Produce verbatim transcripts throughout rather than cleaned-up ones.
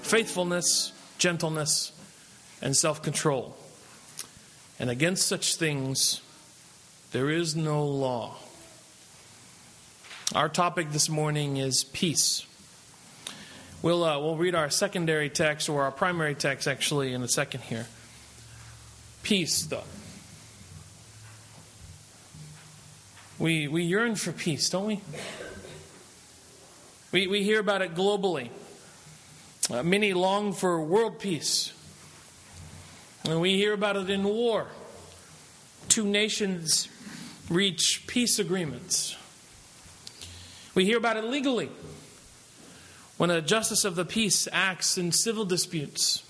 faithfulness, gentleness, and self-control. And against such things there is no law. Our topic this morning is peace. We'll uh, we'll read our secondary text, or our primary text actually, in a second here. Peace, though. We we yearn for peace, don't we? We we hear about it globally. Uh, many long for world peace. And we hear about it in war. Two nations reach peace agreements. We hear about it legally, when a justice of the peace acts in civil disputes.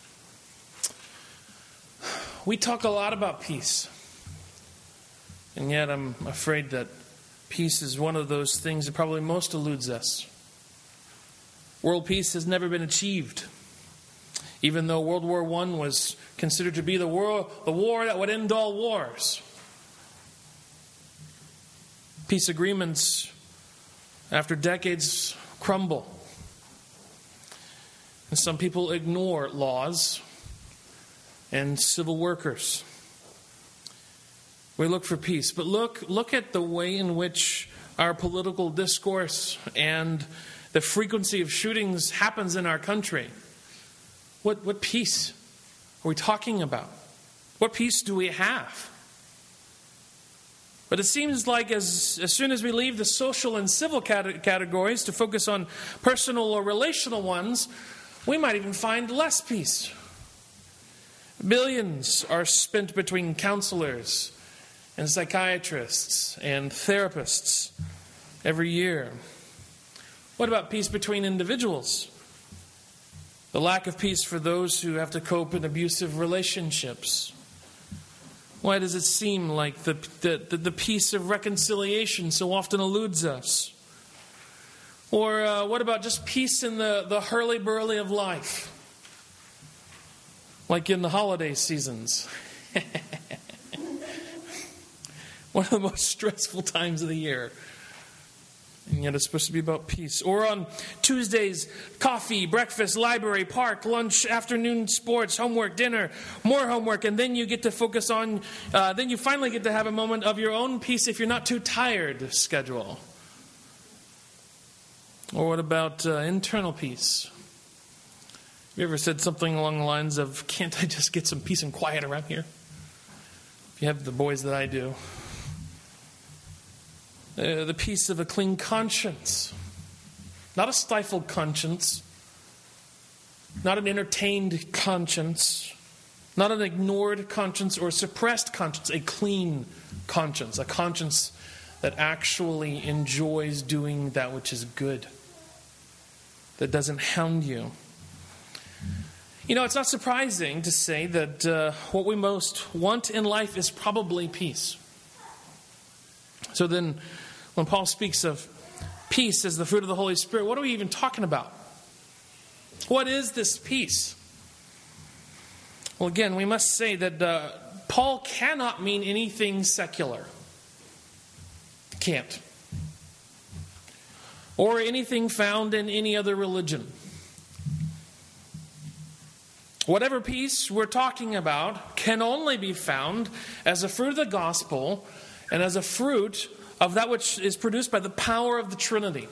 We talk a lot about peace. And yet I'm afraid that peace is one of those things that probably most eludes us. World peace has never been achieved. Even though World War One was considered to be the war, the war that would end all wars. Peace agreements, after decades, crumble. And some people ignore laws and civil workers. We look for peace. But look, look at the way in which our political discourse and the frequency of shootings happens in our country. What, what peace are we talking about? What peace do we have? But it seems like as, as soon as we leave the social and civil cate- categories to focus on personal or relational ones, we might even find less peace. Billions are spent between counselors and psychiatrists and therapists every year. What about peace between individuals? The lack of peace for those who have to cope in abusive relationships. Why does it seem like the, the, the peace of reconciliation so often eludes us? Or uh, what about just peace in the, the hurly-burly of life? Like in the holiday seasons. One of the most stressful times of the year. And yet it's supposed to be about peace. Or on Tuesdays, coffee, breakfast, library, park, lunch, afternoon sports, homework, dinner, more homework. And then you get to focus on, uh, then you finally get to have a moment of your own peace if you're not too tired schedule. Or what about uh, internal peace? Have you ever said something along the lines of, can't I just get some peace and quiet around here? If you have the boys that I do. Uh, the peace of a clean conscience. Not a stifled conscience. Not an entertained conscience. Not an ignored conscience or suppressed conscience. A clean conscience. A conscience that actually enjoys doing that which is good. That doesn't hound you. You know, it's not surprising to say that uh, what we most want in life is probably peace. So then, when Paul speaks of peace as the fruit of the Holy Spirit, what are we even talking about? What is this peace? Well, again, we must say that uh, Paul cannot mean anything secular. Can't. Or anything found in any other religion. Whatever peace we're talking about can only be found as a fruit of the gospel and as a fruit of that which is produced by the power of the Trinity.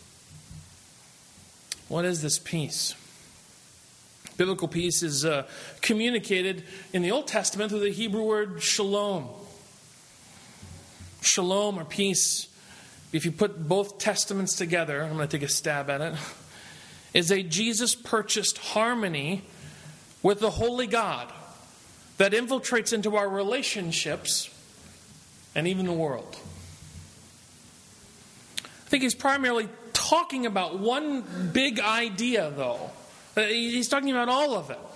What is this peace? Biblical peace is uh, communicated in the Old Testament through the Hebrew word shalom. Shalom, or peace, if you put both testaments together, I'm going to take a stab at it, is a Jesus-purchased harmony with the Holy God that infiltrates into our relationships and even the world. I think he's primarily talking about one big idea, though. He's talking about all of it.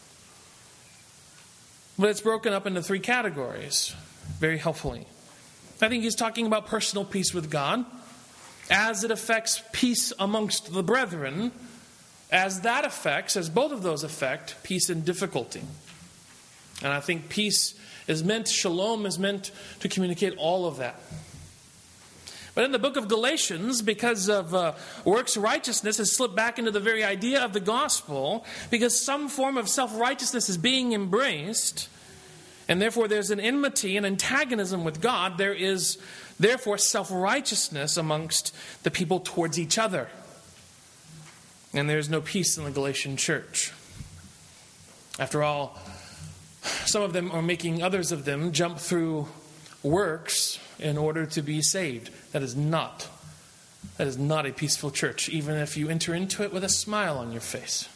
But it's broken up into three categories, very helpfully. I think he's talking about personal peace with God, as it affects peace amongst the brethren, as that affects, as both of those affect, peace in difficulty. And I think peace is meant, shalom is meant to communicate all of that. But in the book of Galatians, because of uh, works righteousness has slipped back into the very idea of the gospel, because some form of self-righteousness is being embraced, and therefore there's an enmity and antagonism with God, there is therefore self-righteousness amongst the people towards each other. And there's no peace in the Galatian church. After all, some of them are making others of them jump through works in order to be saved. That is not, that is not a peaceful church, even if you enter into it with a smile on your face.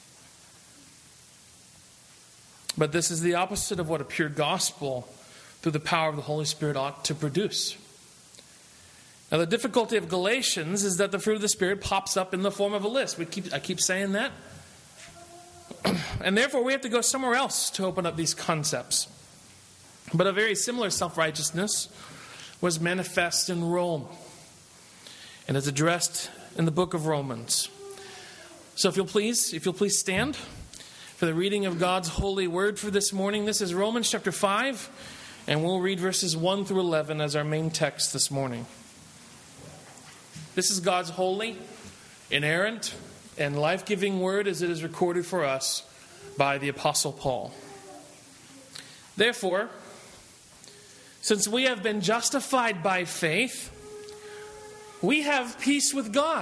But this is the opposite of what a pure gospel through the power of the Holy Spirit ought to produce. Now, the difficulty of Galatians is that the fruit of the Spirit pops up in the form of a list. We keep, I keep saying that. And therefore, we have to go somewhere else to open up these concepts. But a very similar self-righteousness was manifest in Rome, and is addressed in the book of Romans. So if you'll please, if you'll please stand for the reading of God's holy word for this morning. This is Romans chapter five, and we'll read verses one through eleven as our main text this morning. This is God's holy, inerrant, and life-giving word as it is recorded for us by the Apostle Paul. Therefore, since we have been justified by faith, we have peace with God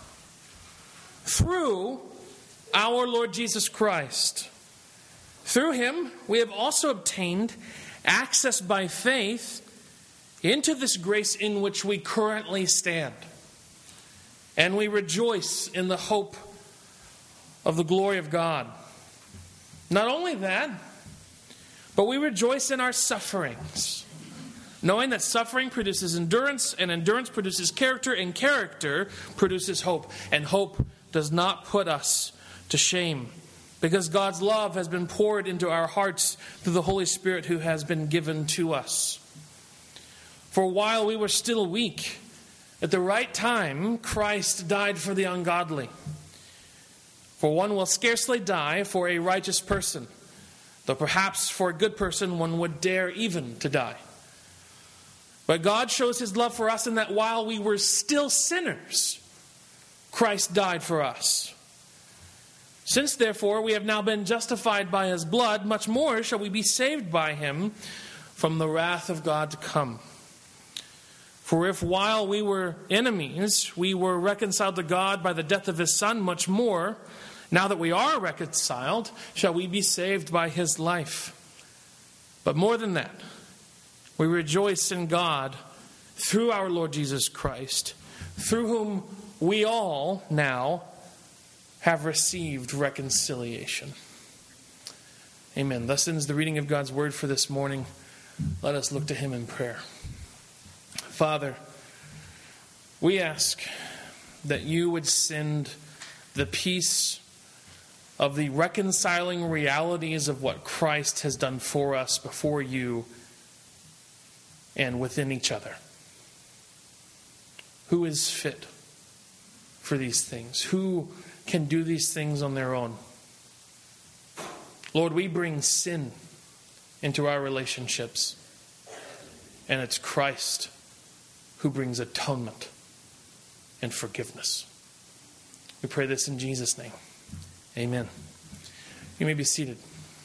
through our Lord Jesus Christ. Through him, we have also obtained access by faith into this grace in which we currently stand. And we rejoice in the hope of the glory of God. Not only that, but we rejoice in our sufferings, knowing that suffering produces endurance, and endurance produces character, and character produces hope. And hope does not put us to shame, because God's love has been poured into our hearts through the Holy Spirit who has been given to us. For while we were still weak, at the right time, Christ died for the ungodly. For one will scarcely die for a righteous person, though perhaps for a good person one would dare even to die. But God shows his love for us in that while we were still sinners, Christ died for us. Since therefore we have now been justified by his blood, much more shall we be saved by him from the wrath of God to come. For if while we were enemies, we were reconciled to God by the death of his Son, much more, now that we are reconciled, shall we be saved by his life. But more than that, we rejoice in God through our Lord Jesus Christ, through whom we all now have received reconciliation. Amen. Thus ends the reading of God's word for this morning. Let us look to him in prayer. Father, we ask that you would send the peace of the reconciling realities of what Christ has done for us before you and within each other. Who is fit for these things? Who can do these things on their own? Lord, we bring sin into our relationships, and it's Christ who brings atonement and forgiveness. We pray this in Jesus' name. Amen. You may be seated.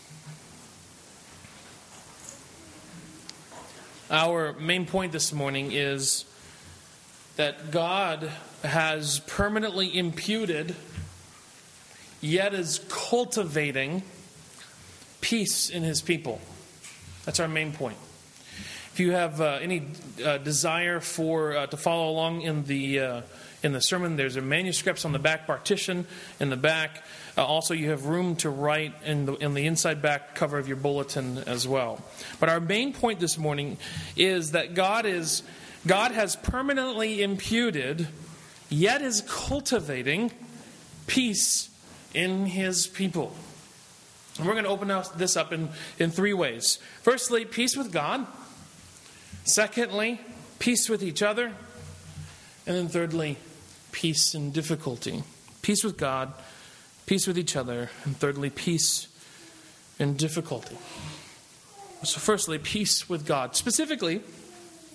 Our main point this morning is that God has permanently imputed, yet is cultivating peace in his people. That's our main point. If you have uh, any uh, desire for uh, to follow along in the uh, in the sermon, there's a manuscripts on the back partition in the back. Uh, also, you have room to write in the in the inside back cover of your bulletin as well. But our main point this morning is that God is God has permanently imputed, yet is cultivating peace in his people. And we're going to open this up in, in three ways. Firstly, peace with God. Secondly, peace with each other. And then thirdly, peace in difficulty. Peace with God, peace with each other, and thirdly, peace in difficulty. So firstly, peace with God. Specifically,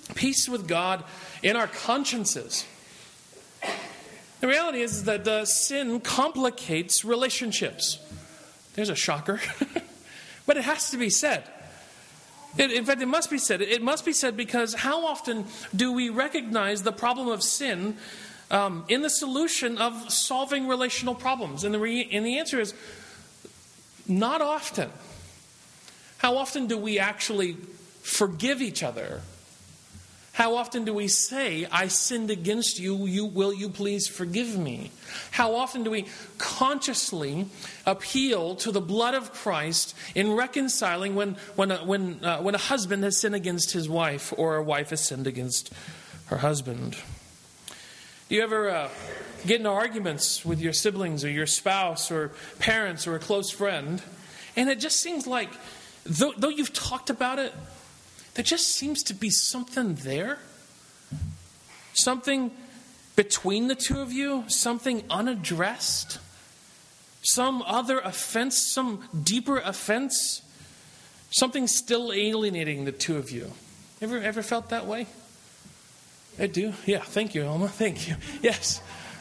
Peace with God in our consciences. The reality is that uh, sin complicates relationships. There's a shocker. But it has to be said. It, in fact, it must be said. It must be said because how often do we recognize the problem of sin um, in the solution of solving relational problems? And the, re- and the answer is not often. How often do we actually forgive each other? How often do we say, I sinned against you, you will you please forgive me? How often do we consciously appeal to the blood of Christ in reconciling when, when, a, when, uh, when a husband has sinned against his wife or a wife has sinned against her husband? Do you ever uh, get into arguments with your siblings or your spouse or parents or a close friend, and it just seems like, though, though you've talked about it, there just seems to be something there. Something between the two of you. Something unaddressed. Some other offense. Some deeper offense. Something still alienating the two of you. Ever, ever felt that way? I do. Yeah, thank you, Alma. Thank you. Yes.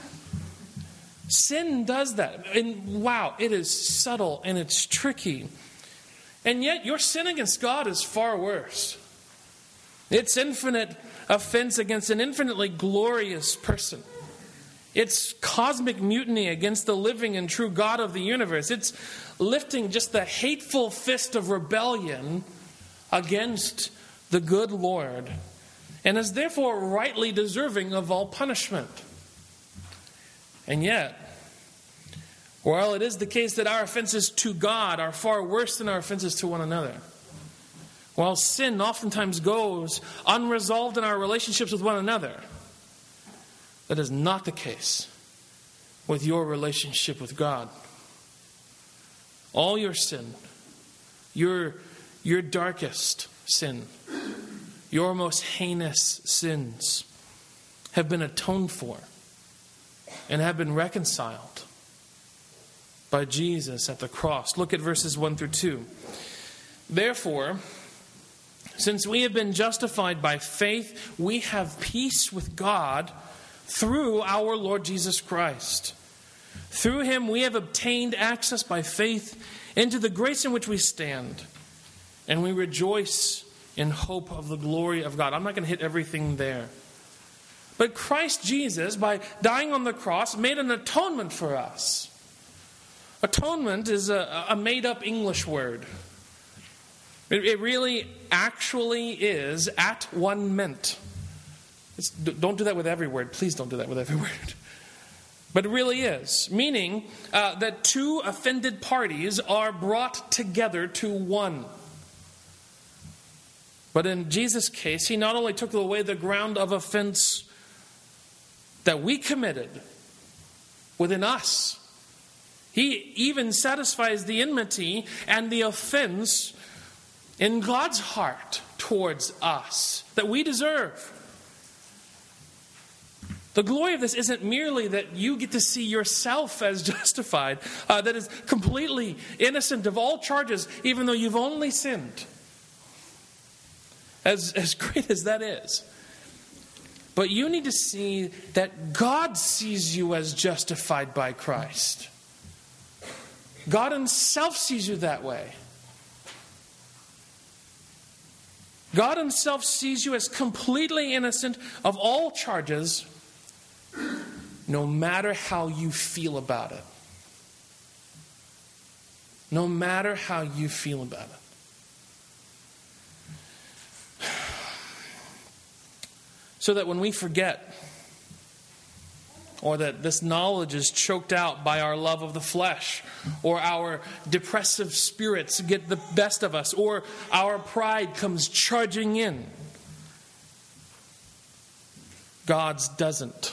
Sin does that. And wow, it is subtle and it's tricky. And yet your sin against God is far worse. It's infinite offense against an infinitely glorious person. It's cosmic mutiny against the living and true God of the universe. It's lifting just the hateful fist of rebellion against the good Lord, and is therefore rightly deserving of all punishment. And yet, while it is the case that our offenses to God are far worse than our offenses to one another, while sin oftentimes goes unresolved in our relationships with one another, that is not the case with your relationship with God. All your sin, your, your darkest sin, your most heinous sins have been atoned for and have been reconciled by Jesus at the cross. Look at verses one through two. Therefore, since we have been justified by faith, we have peace with God through our Lord Jesus Christ. Through him we have obtained access by faith into the grace in which we stand, and we rejoice in hope of the glory of God. I'm not going to hit everything there. But Christ Jesus, by dying on the cross, made an atonement for us. Atonement is a, a made-up English word. It, it really actually is at one meant. It's, don't do that with every word. Please don't do that with every word. But it really is. Meaning uh, that two offended parties are brought together to one. But in Jesus' case, he not only took away the ground of offense that we committed within us, he even satisfies the enmity and the offense in God's heart towards us that we deserve. The glory of this isn't merely that you get to see yourself as justified, uh, that is completely innocent of all charges, even though you've only sinned. As, as great as that is. But you need to see that God sees you as justified by Christ. God himself sees you that way. God himself sees you as completely innocent of all charges, no matter how you feel about it. No matter how you feel about it. So that when we forget, or that this knowledge is choked out by our love of the flesh, or our depressive spirits get the best of us, or our pride comes charging in, God's doesn't.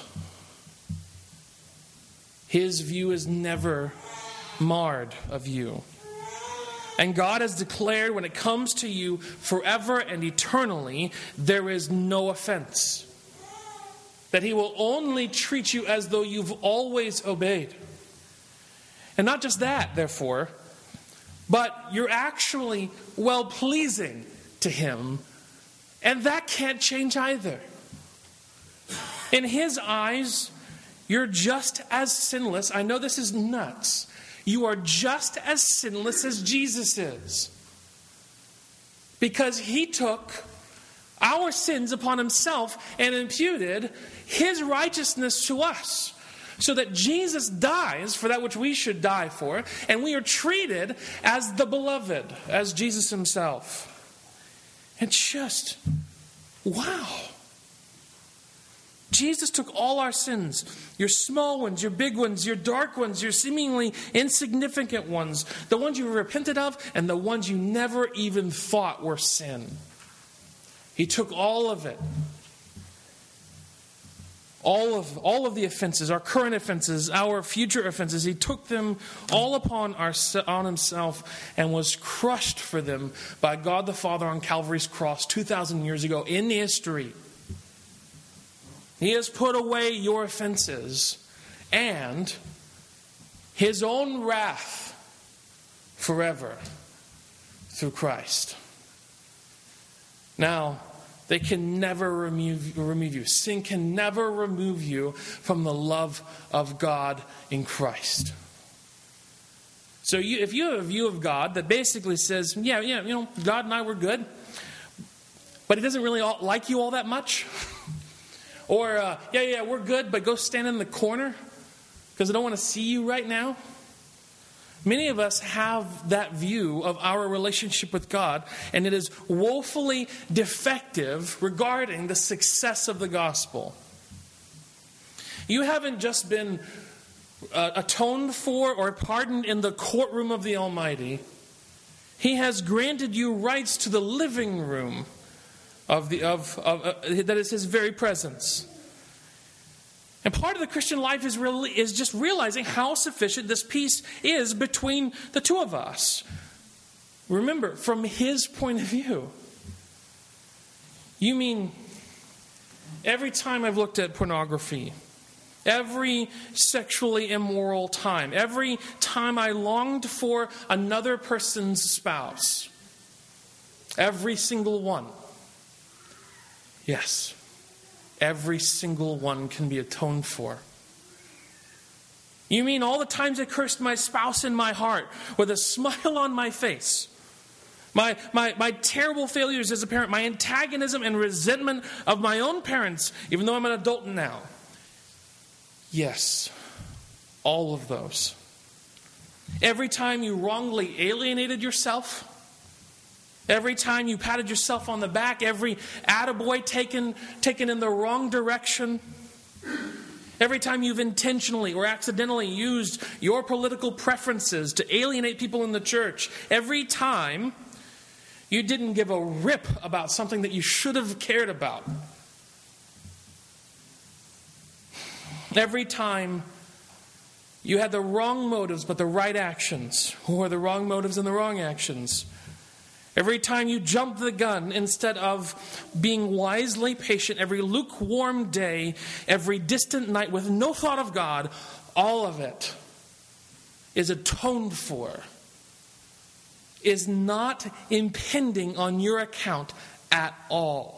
His view is never marred of you. And God has declared when it comes to you forever and eternally, there is no offense. That he will only treat you as though you've always obeyed. And not just that, therefore, but you're actually well-pleasing to him And that can't change either. In his eyes, you're just as sinless. I know this is nuts. You are just as sinless as Jesus is. Because he took our sins upon himself and imputed his righteousness to us. So that Jesus dies for that which we should die for. And we are treated as the beloved, as Jesus himself. And just, wow. Jesus took all our sins, your small ones, your big ones, your dark ones, your seemingly insignificant ones, the ones you repented of, and the ones you never even thought were sin. He took all of it. All of, all of the offenses, our current offenses, our future offenses, he took them all upon our, on himself and was crushed for them by God the Father on Calvary's cross two thousand years ago in history. He has put away your offenses and his own wrath forever through Christ. Now, they can never remove, remove you. Sin can never remove you from the love of God in Christ. So you, if you have a view of God that basically says, yeah, yeah, you know, God and I were good, but he doesn't really all, like you all that much. Or, uh, yeah, yeah, we're good, but go stand in the corner because I don't want to see you right now. Many of us have that view of our relationship with God, and it is woefully defective regarding the success of the gospel. You haven't just been uh, atoned for or pardoned in the courtroom of the Almighty. He has granted you rights to the living room of the of, of uh, that is his very presence. And part of the Christian life is really is just realizing how sufficient this peace is between the two of us. Remember, from his point of view. You mean every time I've looked at pornography, every sexually immoral time, every time I longed for another person's spouse, every single one. Yes, every single one can be atoned for. You mean all the times I cursed my spouse in my heart with a smile on my face? My, my, my terrible failures as a parent, my antagonism and resentment of my own parents, even though I'm an adult now. Yes, all of those. Every time you wrongly alienated yourself, every time you patted yourself on the back, every attaboy taken, taken in the wrong direction, every time you've intentionally or accidentally used your political preferences to alienate people in the church, every time you didn't give a rip about something that you should have cared about, every time you had the wrong motives but the right actions, or the wrong motives and the wrong actions, every time you jumped the gun instead of being wisely patient, every lukewarm day, every distant night with no thought of God, all of it is atoned for, is not impending on your account at all.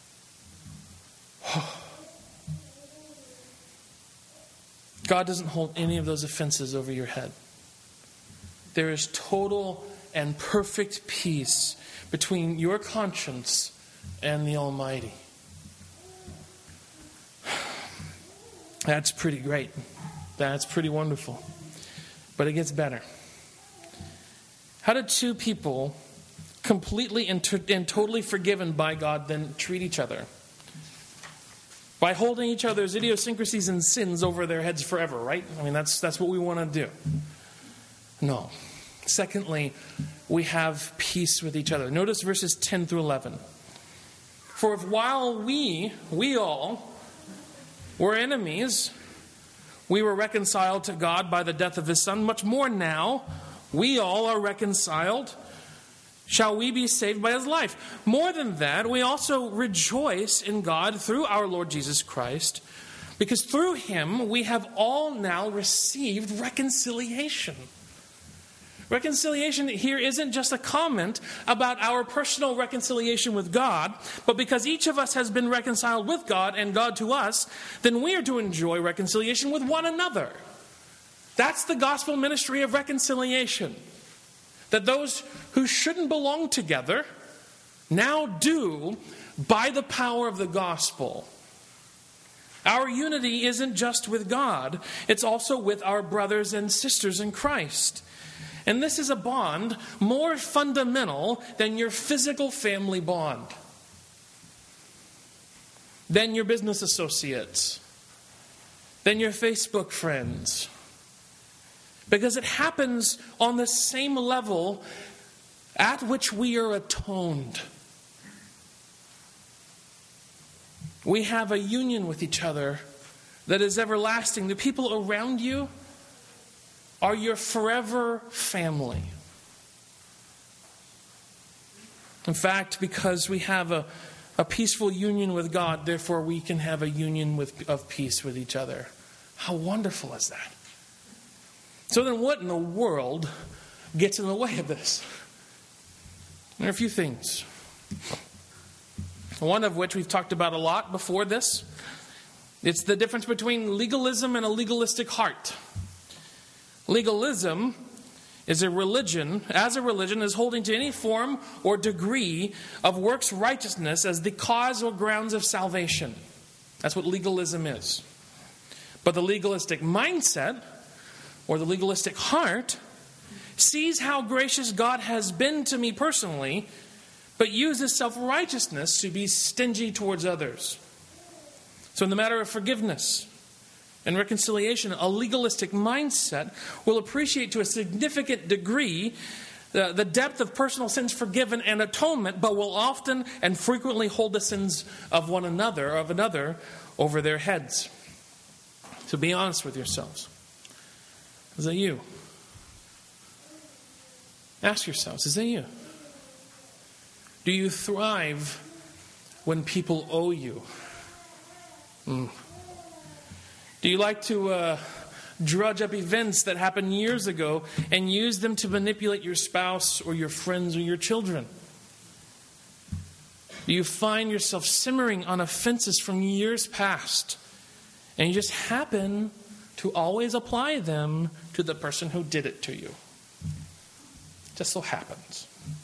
God doesn't hold any of those offenses over your head. There is total and perfect peace between your conscience and the Almighty. That's pretty great. That's pretty wonderful. But it gets better. How did two people completely and, to- and totally forgiven by God then treat each other? By holding each other's idiosyncrasies and sins over their heads forever, right? I mean, that's that's what we want to do. No. Secondly, we have peace with each other. Notice verses ten through eleven. For if while we, we all, were enemies, we were reconciled to God by the death of his Son, much more now, we all are reconciled, shall we be saved by his life. More than that, we also rejoice in God through our Lord Jesus Christ, because through him we have all now received reconciliation. Reconciliation here isn't just a comment about our personal reconciliation with God, but because each of us has been reconciled with God and God to us, then we are to enjoy reconciliation with one another. That's the gospel ministry of reconciliation. That those who shouldn't belong together now do by the power of the gospel. Our unity isn't just with God, it's also with our brothers and sisters in Christ. And this is a bond more fundamental than your physical family bond, than your business associates, than your Facebook friends. Because it happens on the same level at which we are atoned. We have a union with each other that is everlasting. The people around you are your forever family. In fact, because we have a, a peaceful union with God, therefore we can have a union with, of peace with each other. How wonderful is that? So then what in the world gets in the way of this? There are a few things. One of which we've talked about a lot before this. It's the difference between legalism and a legalistic heart. Legalism is a religion, as a religion, is holding to any form or degree of works righteousness as the cause or grounds of salvation. That's what legalism is. But the legalistic mindset, or the legalistic heart, sees how gracious God has been to me personally, but uses self-righteousness to be stingy towards others. So in the matter of forgiveness and reconciliation, a legalistic mindset will appreciate to a significant degree the, the depth of personal sins forgiven and atonement, but will often and frequently hold the sins of one another, of another, over their heads. So be honest with yourselves. Is that you? Ask yourselves, is that you? Do you thrive when people owe you? Mm. Do you like to uh, drudge up events that happened years ago and use them to manipulate your spouse or your friends or your children? Do you find yourself simmering on offenses from years past and you just happen to always apply them to the person who did it to you? Just so happens.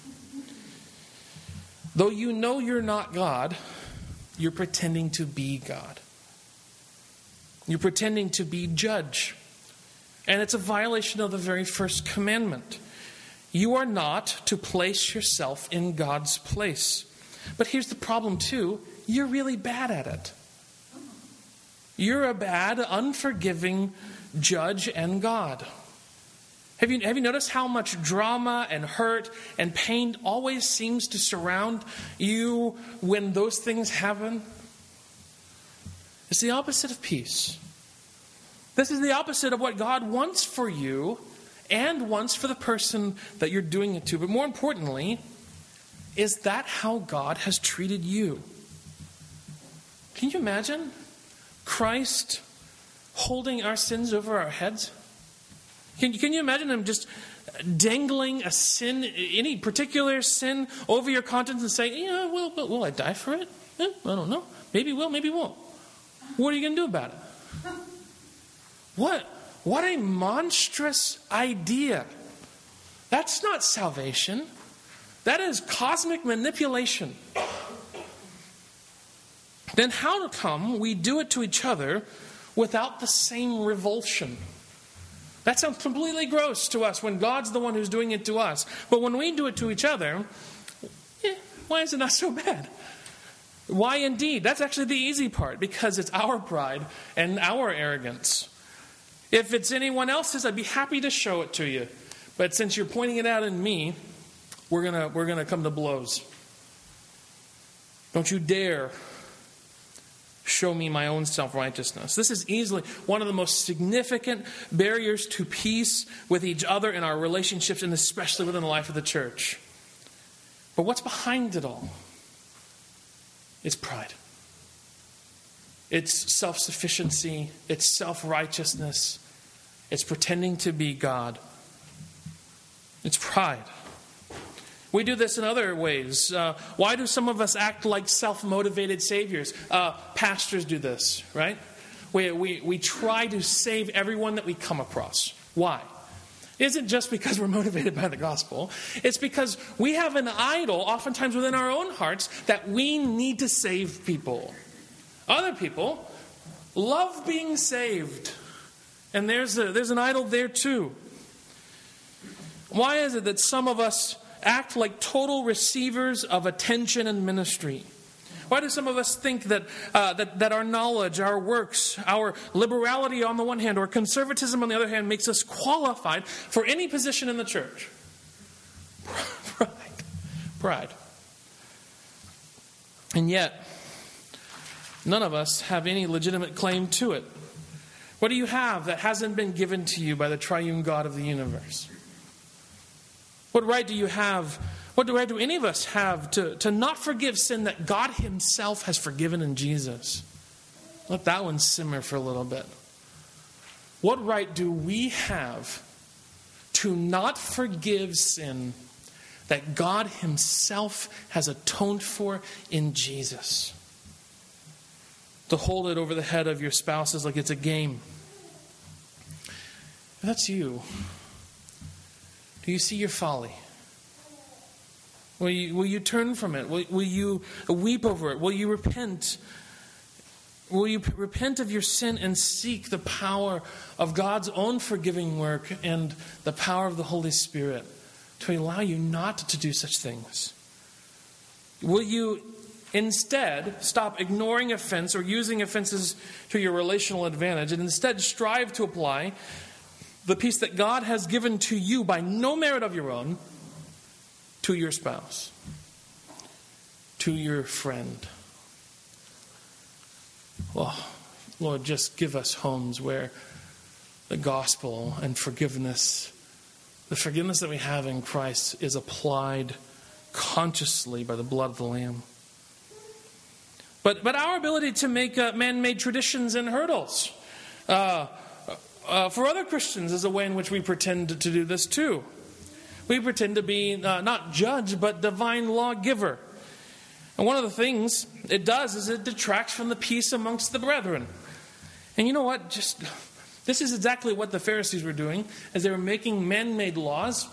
Though you know you're not God, you're pretending to be God. You're pretending to be judge. And it's a violation of the very first commandment. You are not to place yourself in God's place. But here's the problem too. You're really bad at it. You're a bad, unforgiving judge and God. Have you, have you noticed how much drama and hurt and pain always seems to surround you when those things happen? It's the opposite of peace. This is the opposite of what God wants for you and wants for the person that you're doing it to. But more importantly, is that how God has treated you? Can you imagine Christ holding our sins over our heads? Can, can you imagine him just dangling a sin, any particular sin, over your conscience and saying, yeah, well, will, will I die for it? Eh, I don't know. Maybe will, maybe won't. What are you going to do about it? What, what a monstrous idea. That's not salvation. That is cosmic manipulation. Then how come we do it to each other without the same revulsion? That sounds completely gross to us when God's the one who's doing it to us. But when we do it to each other, eh, why is it not so bad? Why indeed? That's actually the easy part, because it's our pride and our arrogance. If it's anyone else's, I'd be happy to show it to you. But since you're pointing it out in me, we're gonna we're gonna come to blows. Don't you dare show me my own self-righteousness. This is easily one of the most significant barriers to peace with each other in our relationships, and especially within the life of the church. But what's behind it all? It's pride. It's self-sufficiency. It's self-righteousness. It's pretending to be God. It's pride. We do this in other ways. Uh, why do some of us act like self-motivated saviors? Uh, pastors do this, right? We, we, we try to save everyone that we come across. Why? It isn't just because we're motivated by the gospel. It's because we have an idol, oftentimes within our own hearts, that we need to save people. Other people love being saved. And there's a, there's an idol there too. Why is it that some of us act like total receivers of attention and ministry? Why do some of us think that, uh, that that our knowledge, our works, our liberality on the one hand, or conservatism on the other hand, makes us qualified for any position in the church? Pride. Pride. And yet, none of us have any legitimate claim to it. What do you have that hasn't been given to you by the triune God of the universe? What right do you have, what right do any of us have to, to not forgive sin that God himself has forgiven in Jesus? Let that one simmer for a little bit. What right do we have to not forgive sin that God himself has atoned for in Jesus? To hold it over the head of your spouse is like it's a game. If that's you, do you see your folly? Will you, will you turn from it? Will, will you weep over it? Will you repent? Will you p- repent of your sin and seek the power of God's own forgiving work and the power of the Holy Spirit to allow you not to do such things? Will you instead stop ignoring offense or using offenses to your relational advantage and instead strive to apply the peace that God has given to you by no merit of your own to your spouse, to your friend? Oh, Lord, just give us homes where the gospel and forgiveness, the forgiveness that we have in Christ, is applied consciously by the blood of the Lamb. But but our ability to make uh, man-made traditions and hurdles uh, uh, for other Christians is a way in which we pretend to do this too. We pretend to be uh, not judge, but divine lawgiver. And one of the things it does is it detracts from the peace amongst the brethren. And you know what? Just this is exactly what the Pharisees were doing, as they were making man-made laws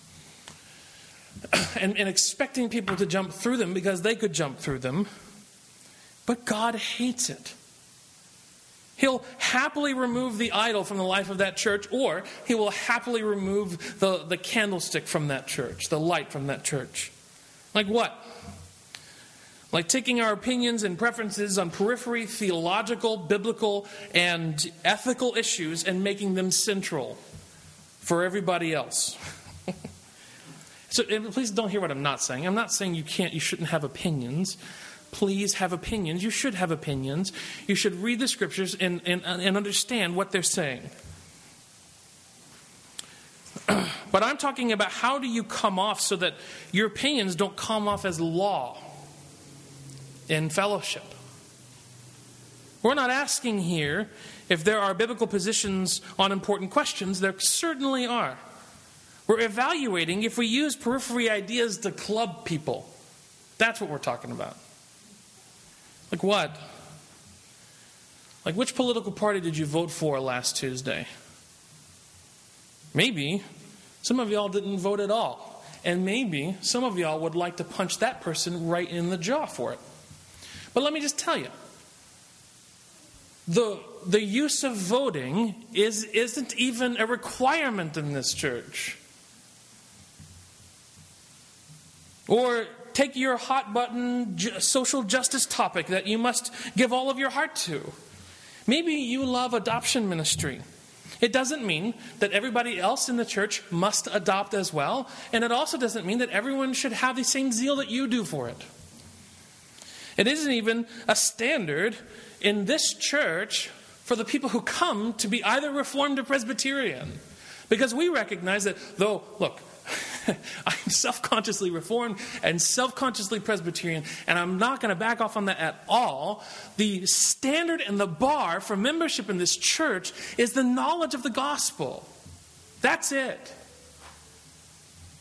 and, and expecting people to jump through them because they could jump through them. But God hates it. He'll happily remove the idol from the life of that church, or he will happily remove the, the candlestick from that church, the light from that church. Like what? Like taking our opinions and preferences on periphery, theological, biblical, and ethical issues and making them central for everybody else. So please don't hear what I'm not saying. I'm not saying you can't, you shouldn't have opinions. Please have opinions. You should have opinions. You should read the scriptures and, and, and understand what they're saying. But I'm talking about how do you come off so that your opinions don't come off as law in fellowship. We're not asking here if there are biblical positions on important questions. There certainly are. We're evaluating if we use periphery ideas to club people. That's what we're talking about. Like what? Like which political party did you vote for last Tuesday? Maybe some of y'all didn't vote at all. And maybe some of y'all would like to punch that person right in the jaw for it. But let me just tell you, the, the use of voting is, isn't even a requirement in this church. Or take your hot button social justice topic that you must give all of your heart to. Maybe you love adoption ministry. It doesn't mean that everybody else in the church must adopt as well. And it also doesn't mean that everyone should have the same zeal that you do for it. It isn't even a standard in this church for the people who come to be either Reformed or Presbyterian. Because we recognize that though, look, I'm self-consciously Reformed and self-consciously Presbyterian, and I'm not going to back off on that at all. The standard and the bar for membership in this church is the knowledge of the gospel. That's it.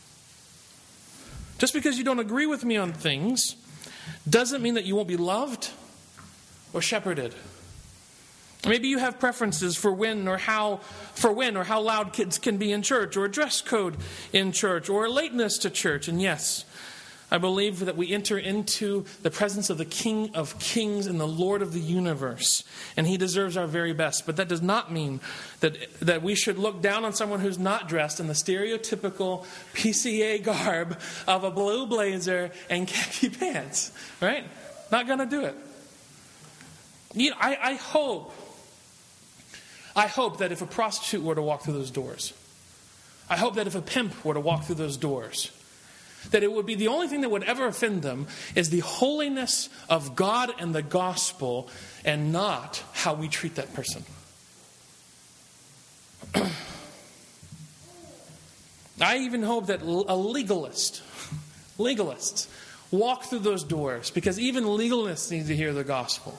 Just because you don't agree with me on things doesn't mean that you won't be loved or shepherded. Maybe you have preferences for when or how for when or how loud kids can be in church, or a dress code in church, or a lateness to church. And yes, I believe that we enter into the presence of the King of Kings and the Lord of the universe, and He deserves our very best. But that does not mean that that we should look down on someone who's not dressed in the stereotypical P C A garb of a blue blazer and khaki pants. Right? Not going to do it. You know, I, I hope, I hope that if a prostitute were to walk through those doors, I hope that if a pimp were to walk through those doors, that it would be the only thing that would ever offend them is the holiness of God and the gospel, and not how we treat that person. I even hope that a legalist, legalists, walk through those doors, because even legalists need to hear the gospel.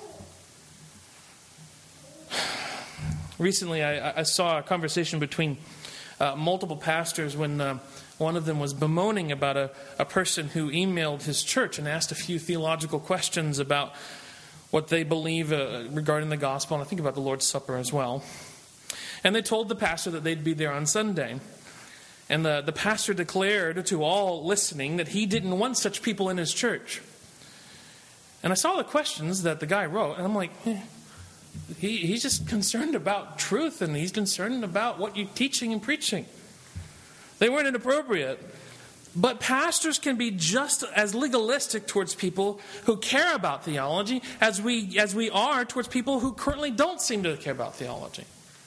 Recently, I, I saw a conversation between uh, multiple pastors when uh, one of them was bemoaning about a, a person who emailed his church and asked a few theological questions about what they believe uh, regarding the gospel, and I think about the Lord's Supper as well. And they told the pastor that they'd be there on Sunday. And the, the pastor declared to all listening that he didn't want such people in his church. And I saw the questions that the guy wrote, and I'm like, eh, he, he's just concerned about truth, and he's concerned about what you're teaching and preaching. They weren't inappropriate. But pastors can be just as legalistic towards people who care about theology as we as we are towards people who currently don't seem to care about theology.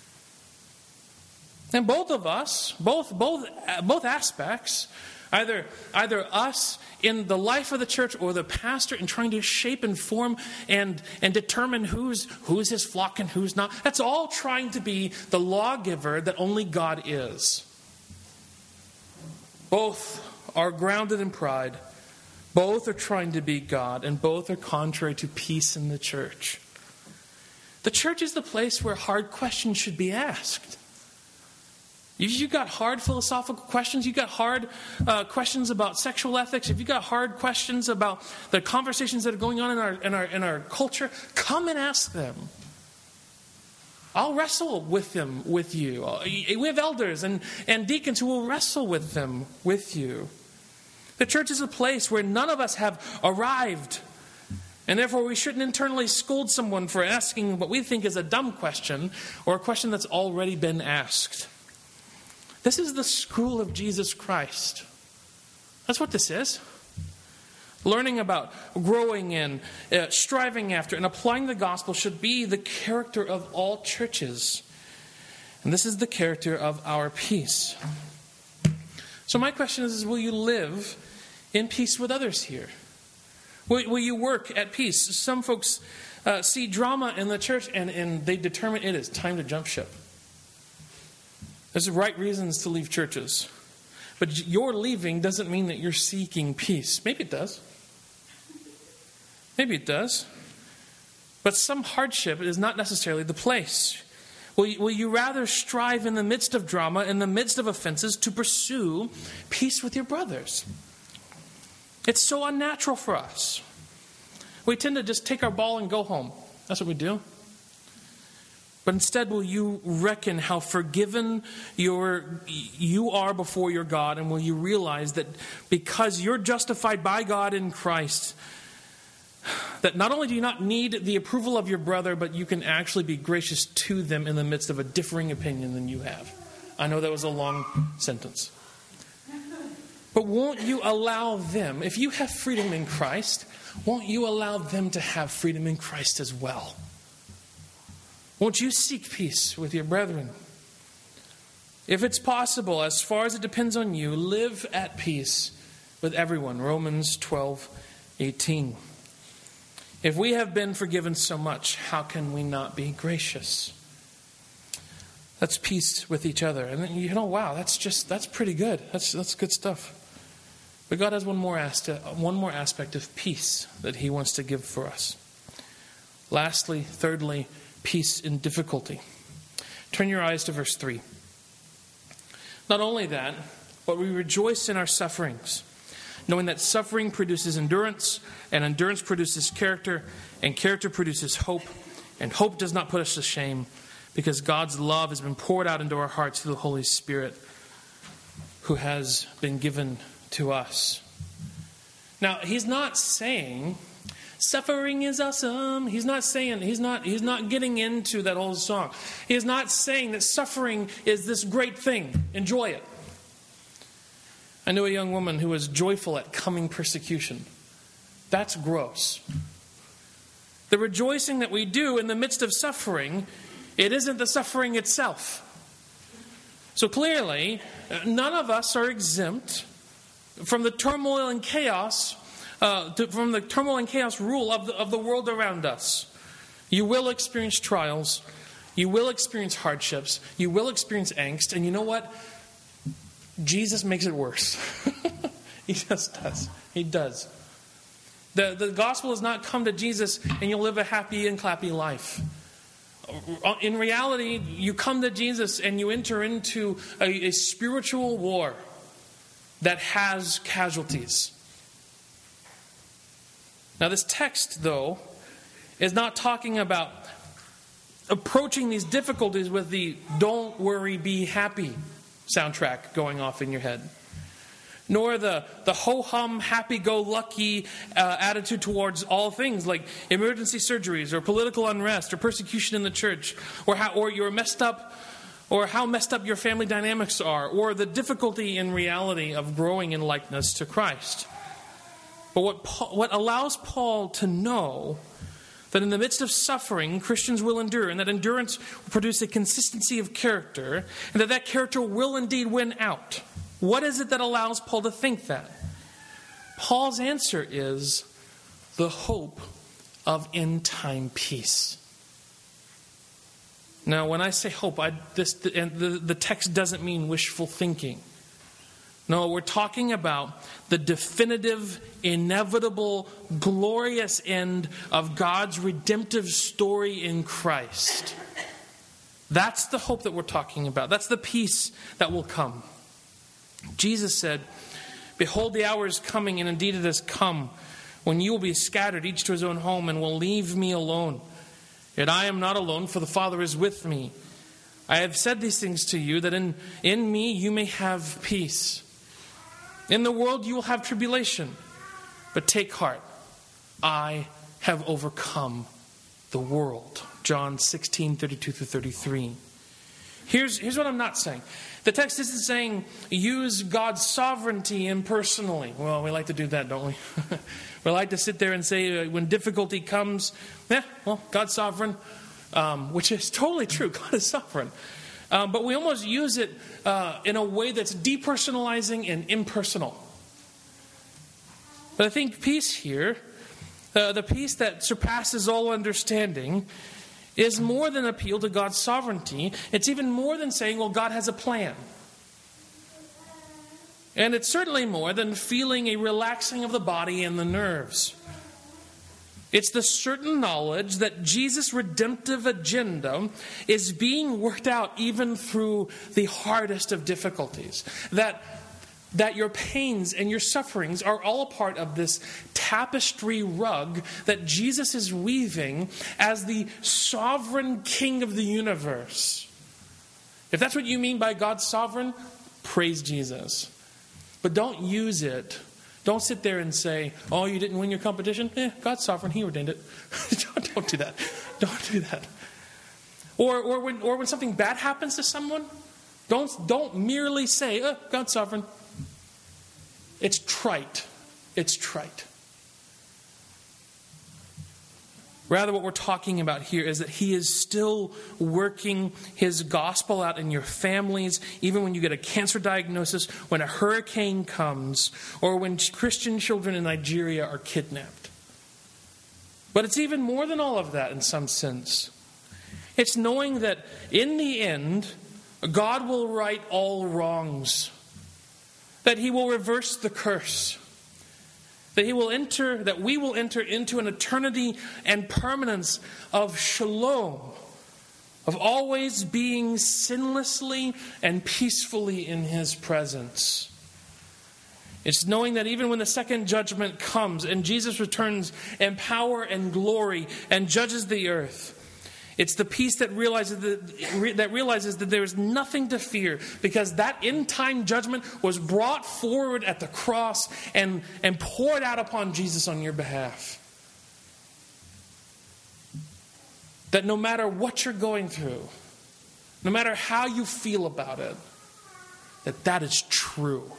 And both of us, both both both aspects, either either us in the life of the church or the pastor in trying to shape and form and, and determine who's who's his flock and who's not, that's all trying to be the lawgiver that only God is. Both are grounded in pride. Both are trying to be God, and both are contrary to peace in the church. The church is the place where hard questions should be asked. If you've got hard philosophical questions, you've got hard uh, questions about sexual ethics, if you've got hard questions about the conversations that are going on in our, in our, in our culture, come and ask them. I'll wrestle with them with you. We have elders and, and deacons who will wrestle with them with you. The church is a place where none of us have arrived, and therefore we shouldn't internally scold someone for asking what we think is a dumb question or a question that's already been asked. This is the school of Jesus Christ. That's what this is. Learning about, growing in, uh, striving after, and applying the gospel should be the character of all churches. And this is the character of our peace. So my question is, will you live in peace with others here? Will, will you work at peace? Some folks uh, see drama in the church and, and they determine it is time to jump ship. There's the right reasons to leave churches. But your leaving doesn't mean that you're seeking peace. Maybe it does. Maybe it does. But some hardship is not necessarily the place. Will you, will you rather strive in the midst of drama, in the midst of offenses, to pursue peace with your brothers? It's so unnatural for us. We tend to just take our ball and go home. That's what we do. But instead, will you reckon how forgiven you're, you are before your God, and will you realize that because you're justified by God in Christ, that not only do you not need the approval of your brother, but you can actually be gracious to them in the midst of a differing opinion than you have. I know that was a long sentence. But won't you allow them, if you have freedom in Christ, won't you allow them to have freedom in Christ as well? Won't you seek peace with your brethren? If it's possible, as far as it depends on you, live at peace with everyone. Romans twelve eighteen. If we have been forgiven so much, how can we not be gracious? That's peace with each other. And then, you know, wow, that's just, that's pretty good. That's that's good stuff. But God has one more aspect, one more aspect of peace that He wants to give for us. Lastly, thirdly, peace in difficulty. Turn your eyes to verse three. Not only that, but we rejoice in our sufferings, knowing that suffering produces endurance, and endurance produces character, and character produces hope, and hope does not put us to shame, because God's love has been poured out into our hearts through the Holy Spirit, who has been given to us. Now, he's not saying suffering is awesome. He's not saying, he's not, he's not getting into that whole song. He's not saying that suffering is this great thing. Enjoy it. I knew a young woman who was joyful at coming persecution. That's gross. The rejoicing that we do in the midst of suffering, it isn't the suffering itself. So clearly, none of us are exempt from the turmoil and chaos, uh, to, from the turmoil and chaos rule of the, of the world around us. You will experience trials. You will experience hardships. You will experience angst. And you know what? Jesus makes it worse. He just does. He does. The, the gospel has not come to Jesus and you'll live a happy and clappy life. In reality, you come to Jesus and you enter into a, a spiritual war that has casualties. Now, this text, though, is not talking about approaching these difficulties with the "don't worry, be happy" soundtrack going off in your head, nor the, the ho-hum, happy-go-lucky uh, attitude towards all things like emergency surgeries or political unrest or persecution in the church, or how or you're messed up, or how messed up your family dynamics are, or the difficulty in reality of growing in likeness to Christ. But what Paul, what allows Paul to know that in the midst of suffering, Christians will endure, and that endurance will produce a consistency of character, and that that character will indeed win out. What is it that allows Paul to think that? Paul's answer is the hope of end-time peace. Now, when I say hope, I, this, the, the, the text doesn't mean wishful thinking. No, we're talking about the definitive, inevitable, glorious end of God's redemptive story in Christ. That's the hope that we're talking about. That's the peace that will come. Jesus said, "Behold, the hour is coming, and indeed it has come, when you will be scattered, each to his own home, and will leave me alone. Yet I am not alone, for the Father is with me. I have said these things to you, that in, in me you may have peace. In the world you will have tribulation, but take heart. I have overcome the world." John sixteen, thirty-two through thirty-three. Here's, here's what I'm not saying. The text isn't saying use God's sovereignty impersonally. Well, we like to do that, don't we? We like to sit there and say uh, when difficulty comes, yeah, well, God's sovereign, um, which is totally true. God is sovereign. Um, but we almost use it uh, in a way that's depersonalizing and impersonal. But I think peace here, uh, the peace that surpasses all understanding, is more than appeal to God's sovereignty. It's even more than saying, well, God has a plan. And it's certainly more than feeling a relaxing of the body and the nerves. It's the certain knowledge that Jesus' redemptive agenda is being worked out even through the hardest of difficulties. That, that your pains and your sufferings are all a part of this tapestry rug that Jesus is weaving as the sovereign King of the universe. If that's what you mean by God's sovereign, praise Jesus. But don't use it. Don't sit there and say, oh, you didn't win your competition? Eh, God's sovereign. He ordained it. don't, don't do that. Don't do that. Or, or, when, or when something bad happens to someone, don't, don't merely say, oh, God's sovereign. It's trite. It's trite. Rather, what we're talking about here is that He is still working His gospel out in your families, even when you get a cancer diagnosis, when a hurricane comes, or when Christian children in Nigeria are kidnapped. But it's even more than all of that in some sense. It's knowing that in the end, God will right all wrongs, that He will reverse the curse, that he will enter, that we will enter into an eternity and permanence of shalom, of always being sinlessly and peacefully in His presence. It's knowing that even when the second judgment comes and Jesus returns in power and glory and judges the earth, it's the peace that realizes that, that realizes that there is nothing to fear, because that end-time judgment was brought forward at the cross and, and poured out upon Jesus on your behalf. That no matter what you're going through, no matter how you feel about it, that that is true.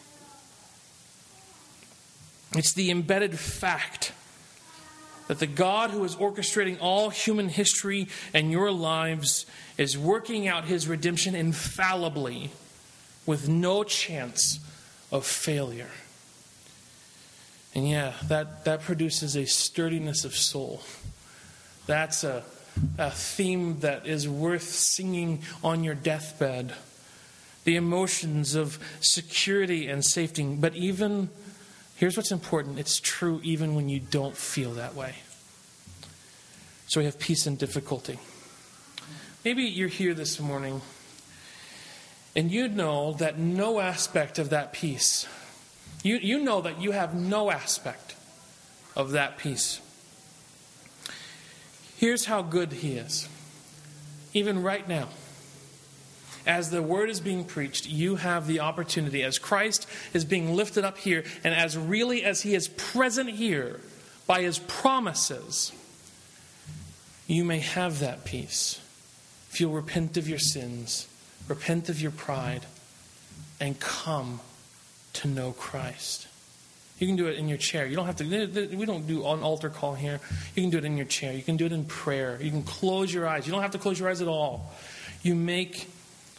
It's the embedded fact that the God who is orchestrating all human history and your lives is working out his redemption infallibly with no chance of failure. And yeah, that, that produces a sturdiness of soul. That's a, a theme that is worth singing on your deathbed. The emotions of security and safety. But even, here's what's important, it's true even when you don't feel that way. So we have peace in difficulty. Maybe you're here this morning and you know that no aspect of that peace, you, you know that you have no aspect of that peace. Here's how good he is. Even right now, as the word is being preached, you have the opportunity, as Christ is being lifted up here, and as really as he is present here by his promises, you may have that peace. If you'll repent of your sins, repent of your pride, and come to know Christ. You can do it in your chair. You don't have to, we don't do an altar call here. You can do it in your chair. You can do it in prayer. You can close your eyes. You don't have to close your eyes at all. You make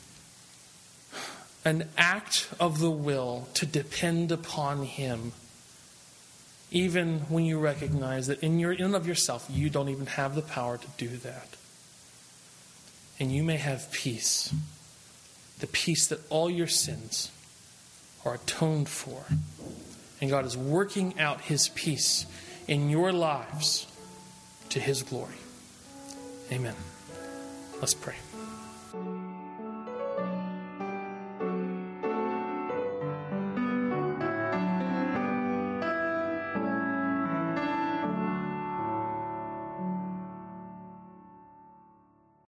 an act of the will to depend upon him, even when you recognize that in your in and of yourself, you don't even have the power to do that. And you may have peace, the peace that all your sins are atoned for. And God is working out his peace in your lives to his glory. Amen. Let's pray.